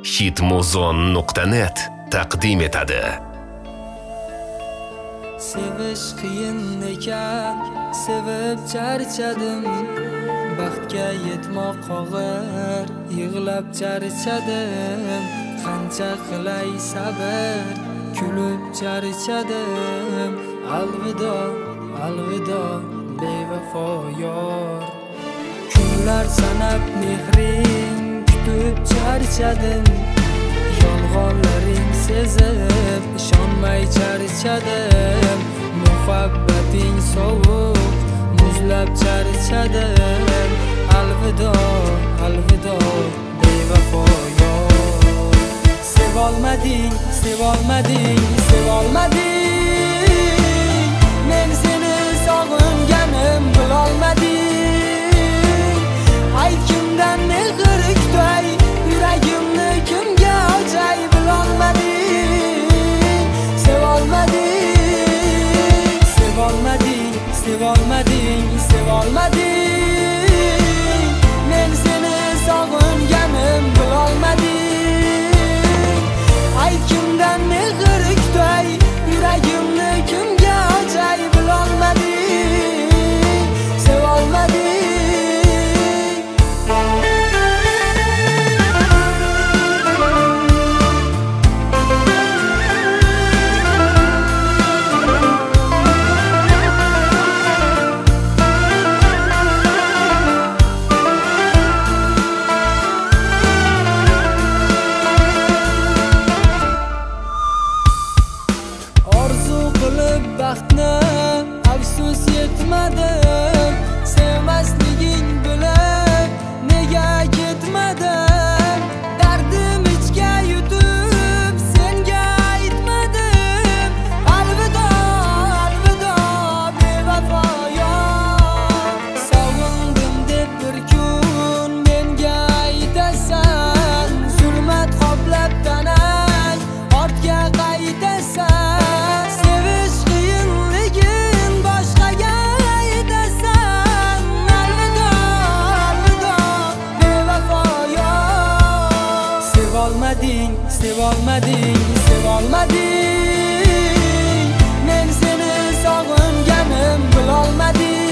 hitmuzon.net taqdim etadi. Sevish qiyin ekan, sevib charchadim. Baxtga yetmoq og'ir, yig'lab charchadim. Qancha qilay sabr, kulib charchadim. Alvido, alvido, bevafo yor. Kunlar sanab mehring kutib charchadim. Yolg'onlaring sezib ishonmay charchadim. Muhabbating sovuq muzlab charchadim. Alvido, alvido, bevafo yor. Sevolmading, sevolmading, sevolmading. Men seni sog'inganim bilolmading. Aytgimdan mehr kutay, yuragimni kimga ochay bilolmading. Sevolmading, sevolmading, sevolmading, sevolmading. Men seni sog'inganim bilolmading. Aytgimdan mehr kutay, yuragimni kimga ochay bilolmading. Sevolmading. Orzu qilib baxtni afsus yetmadim. Sevmasliging bilib nega ketmadim. Dardim ichga yutib senga aytmadim. Alvido, alvido, bevafo yor. Sog'indim deb bir kun menga aytasan. Zulmat qoplab tanang ortga qaytasan. Sevolmading, sevolmading, sevolmading. Men seni sog'inganim bilolmading.